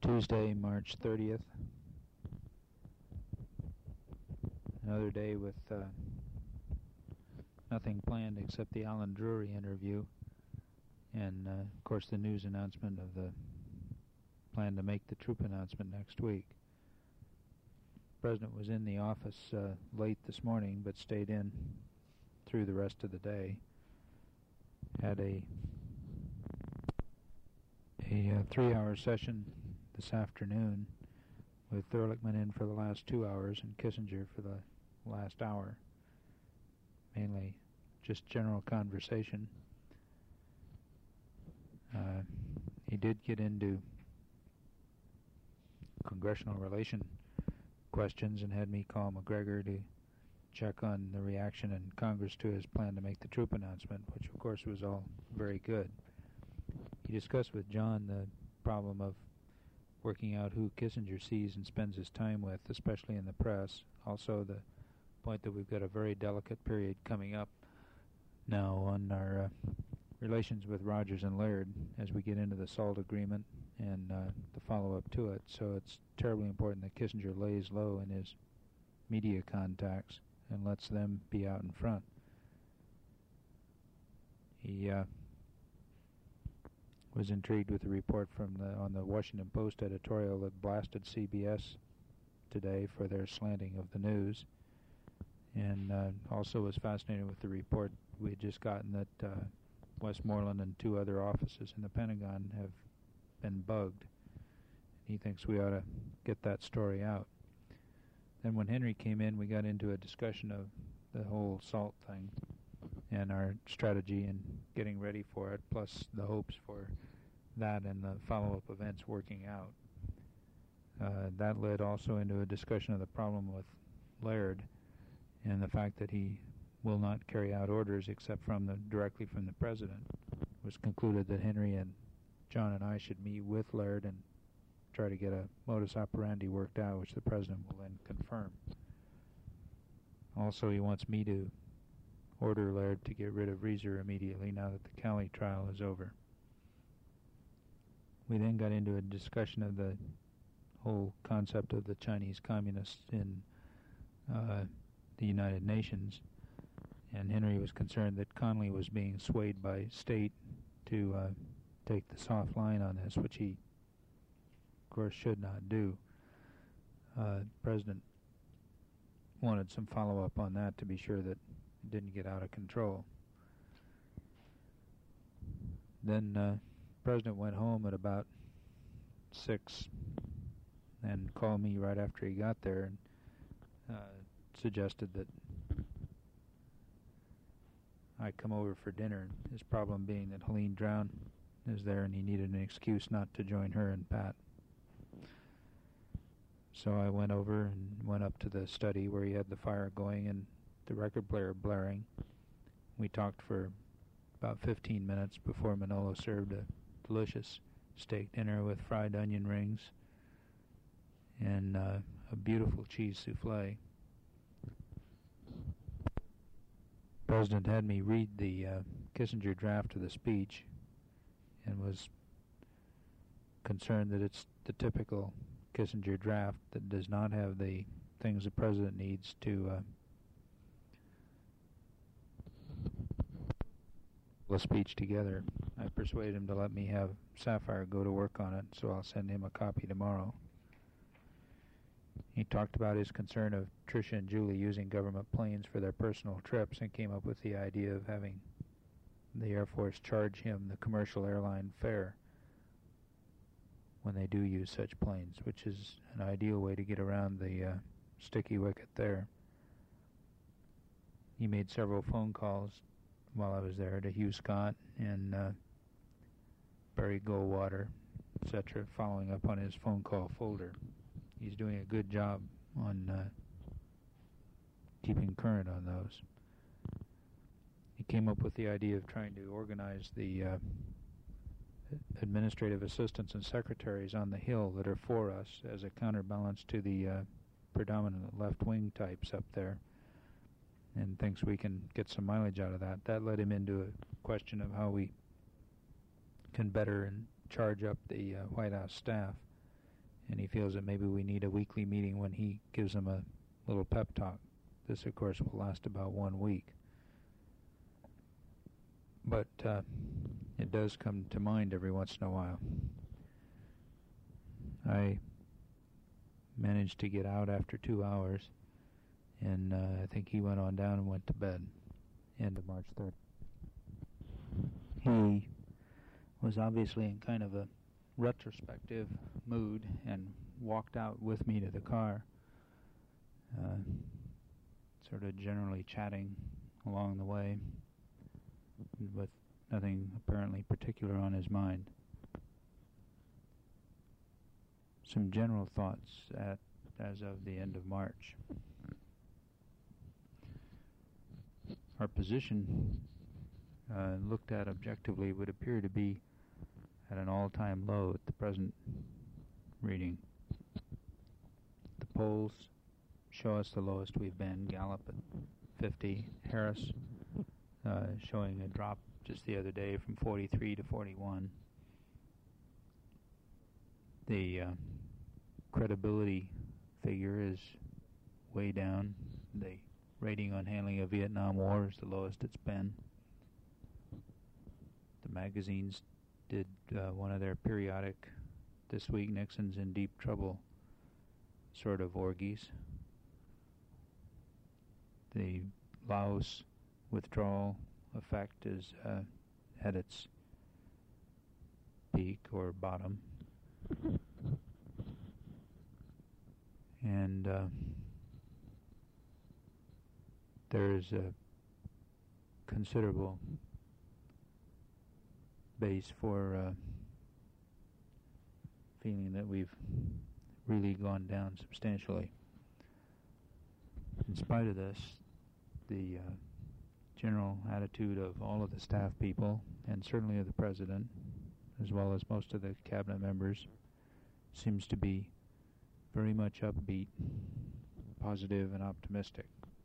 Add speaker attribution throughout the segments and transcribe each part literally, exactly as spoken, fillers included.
Speaker 1: Tuesday, March thirtieth. Another day with uh, nothing planned except the Alan Drury interview and, uh, of course, the news announcement of the plan to make the troop announcement next week. The President was in the office uh, late this morning but stayed in through the rest of the day. Had a, a uh, three-hour session this afternoon with Ehrlichman in for the last two hours and Kissinger for the last hour. Mainly just general conversation. Uh, he did get into congressional relation questions and had me call McGregor to check on the reaction in Congress to his plan to make the troop announcement, which of course was all very good. He discussed with John the problem of working out who Kissinger sees and spends his time with, especially in the press. Also the point that we've got a very delicate period coming up now on our uh, relations with Rogers and Laird as we get into the SALT agreement and uh, the follow-up to it. So it's terribly important that Kissinger lays low in his media contacts and lets them be out in front. He uh, was intrigued with the report from the on the Washington Post editorial that blasted C B S today for their slanting of the news, and uh, also was fascinated with the report we had just gotten that uh, Westmoreland and two other offices in the Pentagon have been bugged. He thinks we ought to get that story out. Then when Henry came in, we got into a discussion of the whole SALT thing and our strategy and getting ready for it, plus the hopes for that and the follow-up events working out. Uh, that led also into a discussion of the problem with Laird and the fact that he will not carry out orders except from the directly from the President. It was concluded that Henry and John and I should meet with Laird and try to get a modus operandi worked out, which the President will then confirm. Also, he wants me to order Laird to get rid of Reeser immediately now that the Cali trial is over. We then got into a discussion of the whole concept of the Chinese communists in uh, the United Nations, and Henry was concerned that Connally was being swayed by state to uh, take the soft line on this, which he, of course, should not do. Uh, the President wanted some follow-up on that to be sure that it didn't get out of control. Then uh, the President went home at about six and called me right after he got there and uh, suggested that I come over for dinner, his problem being that Helene Drown is there and he needed an excuse not to join her and Pat. So I went over and went up to the study where he had the fire going and the record player blaring. We talked for about fifteen minutes before Manolo served a delicious steak dinner with fried onion rings and uh, a beautiful cheese souffle. The President had me read the uh, Kissinger draft of the speech and was concerned that it's the typical Kissinger draft that does not have the things the President needs to uh, a speech together. I persuaded him to let me have Sapphire go to work on it, so I'll send him a copy tomorrow. He talked about his concern of Tricia and Julie using government planes for their personal trips and came up with the idea of having the Air Force charge him the commercial airline fare when they do use such planes, which is an ideal way to get around the uh, sticky wicket there. He made several phone calls while I was there to Hugh Scott and uh, Barry Goldwater, et cetera, following up on his phone call folder. He's doing a good job on uh, keeping current on those. He came up with the idea of trying to organize the uh, administrative assistants and secretaries on the Hill that are for us as a counterbalance to the uh, predominant left-wing types up there, and thinks we can get some mileage out of that. That led him into a question of how we can better and charge up the uh, White House staff. and he feels that maybe we need a weekly meeting when he gives them a little pep talk. This, of course, will last about one week. But uh, it does come to mind every once in a while. I managed to get out after two hours, and uh, I think he went on down and went to bed, end of March third. He was obviously in kind of a retrospective mood and walked out with me to the car, uh, sort of generally chatting along the way, with nothing apparently particular on his mind. Some general thoughts at as of the end of March. Our position, uh, looked at objectively, would appear to be at an all-time low at the present reading. The polls show us the lowest we've been. Gallup at fifty. Harris uh, showing a drop just the other day from forty-three to forty-one. The uh, credibility figure is way down. The rating on handling of Vietnam War is the lowest it's been. The magazines did uh, one of their periodic, this week Nixon's in deep trouble sort of orgies. The Laos withdrawal effect is uh, at its peak or bottom. And uh, there is a considerable base for uh, feeling that we've really gone down substantially. In spite of this, the uh, general attitude of all of the staff people, and certainly of the President, as well as most of the cabinet members, seems to be very much upbeat, positive, and optimistic.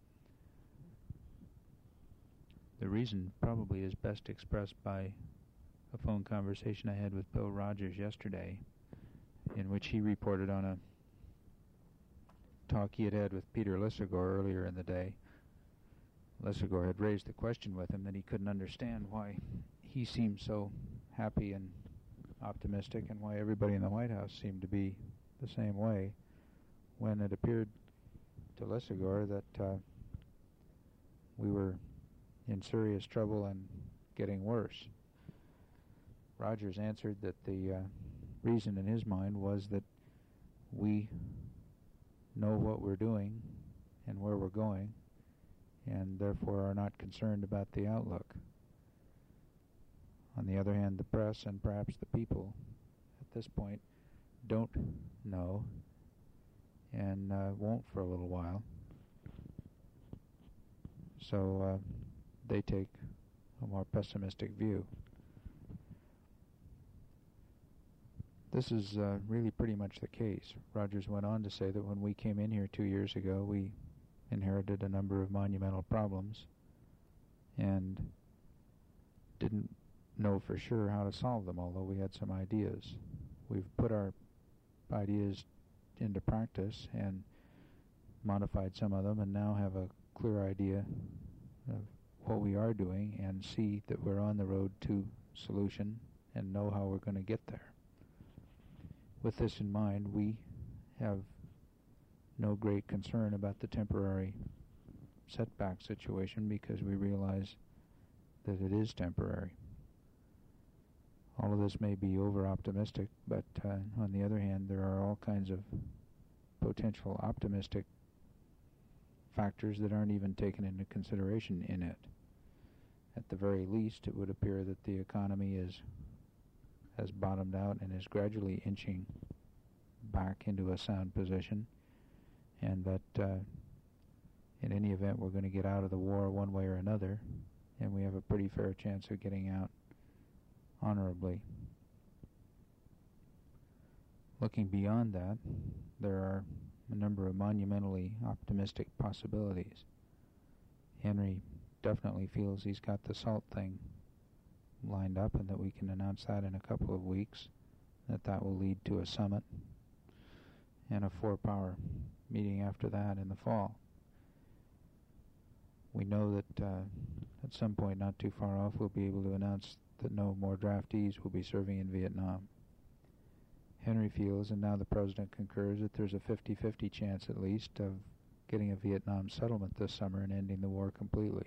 Speaker 1: The reason probably is best expressed by a phone conversation I had with Bill Rogers yesterday, in which he reported on a talk he had had with Peter Lissagore earlier in the day. Lissagore had raised the question with him that he couldn't understand why he seemed so happy and optimistic and why everybody in the White House seemed to be the same way, when it appeared to Lissagore that uh, we were in serious trouble and getting worse. Rogers answered that the uh, reason in his mind was that we know what we're doing and where we're going, and therefore are not concerned about the outlook. On the other hand, the press and perhaps the people at this point don't know and uh, won't for a little while. So uh, they take a more pessimistic view. This is uh, really pretty much the case. Rogers went on to say that when we came in here two years ago, we inherited a number of monumental problems and didn't know for sure how to solve them, although we had some ideas. We've put our ideas into practice and modified some of them, and now have a clear idea of what we are doing and see that we're on the road to solution and know how we're going to get there. With this in mind, we have no great concern about the temporary setback situation because we realize that it is temporary. All of this may be over-optimistic, but uh, on the other hand, there are all kinds of potential optimistic factors that aren't even taken into consideration in it. At the very least, it would appear that the economy is has bottomed out and is gradually inching back into a sound position, and that uh, in any event we're going to get out of the war one way or another, and we have a pretty fair chance of getting out honorably. Looking beyond that, there are a number of monumentally optimistic possibilities. Henry definitely feels he's got the SALT thing lined up and that we can announce that in a couple of weeks, that that will lead to a summit. and a four-power meeting after that in the fall. We know that uh, at some point not too far off we'll be able to announce that no more draftees will be serving in Vietnam. Henry feels, and now the President concurs, that there's a fifty-fifty chance at least of getting a Vietnam settlement this summer and ending the war completely.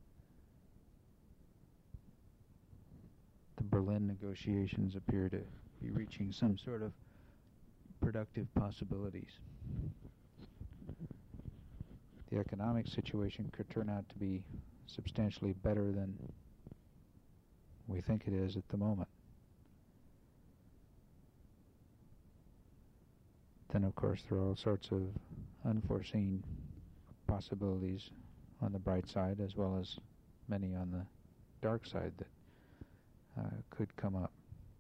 Speaker 1: The Berlin negotiations appear to be reaching some sort of productive possibilities. The economic situation could turn out to be substantially better than we think it is at the moment. Then, of course, there are all sorts of unforeseen possibilities on the bright side, as well as many on the dark side that uh, could come up.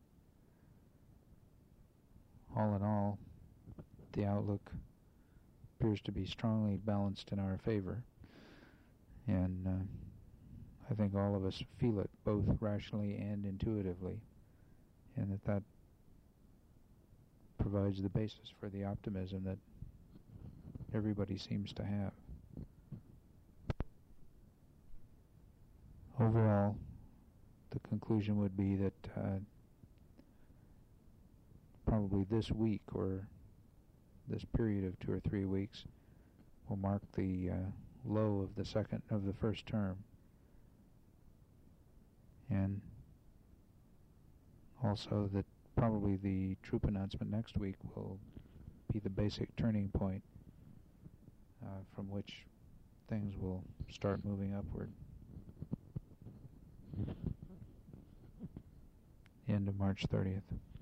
Speaker 1: All in all, the outlook appears to be strongly balanced in our favor, and uh, I think all of us feel it both rationally and intuitively, and that that provides the basis for the optimism that everybody seems to have. Overall, the conclusion would be that uh, probably this week or this period of two or three weeks will mark the uh, low of the second of the first term, and also that probably the troop announcement next week will be the basic turning point uh, from which things will start moving upward. End of March thirtieth.